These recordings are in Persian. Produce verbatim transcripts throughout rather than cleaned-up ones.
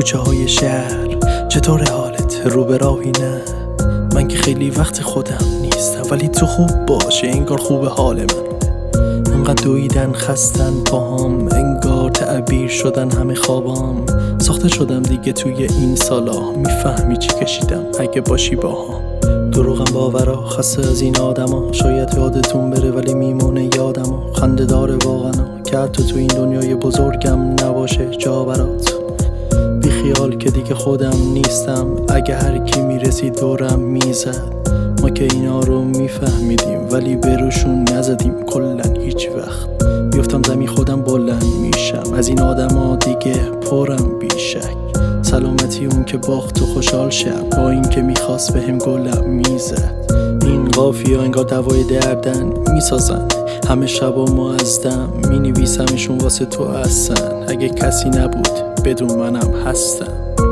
کوچه های شهر چطور حالت؟ رو به راهی نه؟ من که خیلی وقت خودم نیستم، ولی تو خوب باشه انگار خوب حال من. انقدر دویدن خستن پاهام، انگار تعبیر شدن همه خوابام. ساخته شدم دیگه توی این سالا، میفهمی چی کشیدم اگه باشی باهام. دروغم باورا، خسته از این آدما، شاید یادتون بره ولی میمونه یادما. خنده داره واقعا که حتی تو این دنیای بزرگم نباشه جا برات. بی خیال که دیگه خودم نیستم، اگه هر کی میرسید دورم میزد. ما که اینا رو میفهمیدیم ولی بروشون نزدیم کلن هیچ وقت. بیفتم زمین خودم بلند میشم، از این آدما دیگه پرم بیشک. سلامتی اون که باخت و خوشحال شم، با این که میخواست بهم گلم میزد. این قافیه انگار دوای دردن میسازن، همه شبا ما از دم مینویسمشون واسه تو هستن. اگه کسی نبود بدون منم هستم.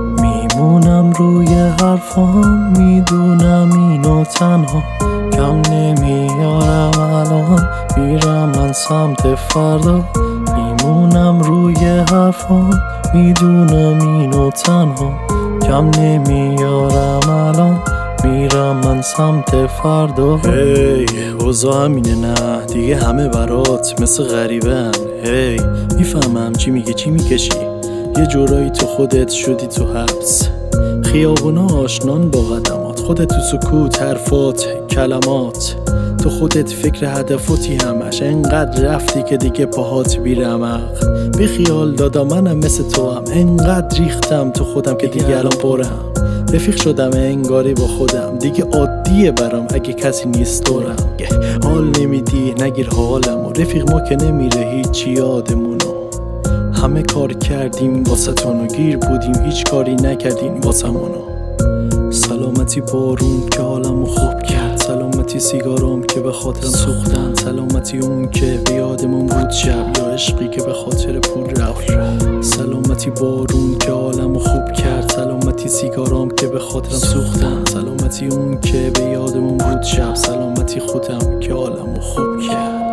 میمونم روی حرفام، میدونم اینو تنها کم نمیارم. الان میرم من سمت فردا. میمونم روی حرفام، میدونم اینو تنها کم نمیارم. الان میرم من سمت فردا. هی اوضاع همینه نه دیگه، همه برات مثل غریبن. هی میفهمم چی میگه چی میکشی، یه جورایی تو خودت شدی تو حبس. خیابونا آشنان با قدمات، خودت تو سکوت حرفات کلمات. تو خودت فکر هدفاتی همش، انقدر رفتی که دیگه پاهات بیرمق. بی خیال دادا منم مثل تو هم، انقدر ریختم تو خودم که دیگه الان برم. رفیق شدم انگاری با خودم، دیگه عادیه برام اگه کسی نیست دورم. حال نمیدی نگیر حالمو، رفیق ما که نمیره هیچی یادمونو. همه کار کردیم واسه تونو، گیر بودیم هیچ کاری نکردیم واسه منو. سلامتی بارون که حالمو خوب کرد، سلامتی سیگارام که به خاطرم سوختن، سلامتی اون که به یادمون بود شب، یا عشقی که به خاطر پول رفت. سلامتی بارون که حالمو خوب کرد، سلامتی سیگارام که به خاطرم سوختن، سلامتی اون که به یادمون بود شب، سلامتی خودم که حالمو خوب کرد.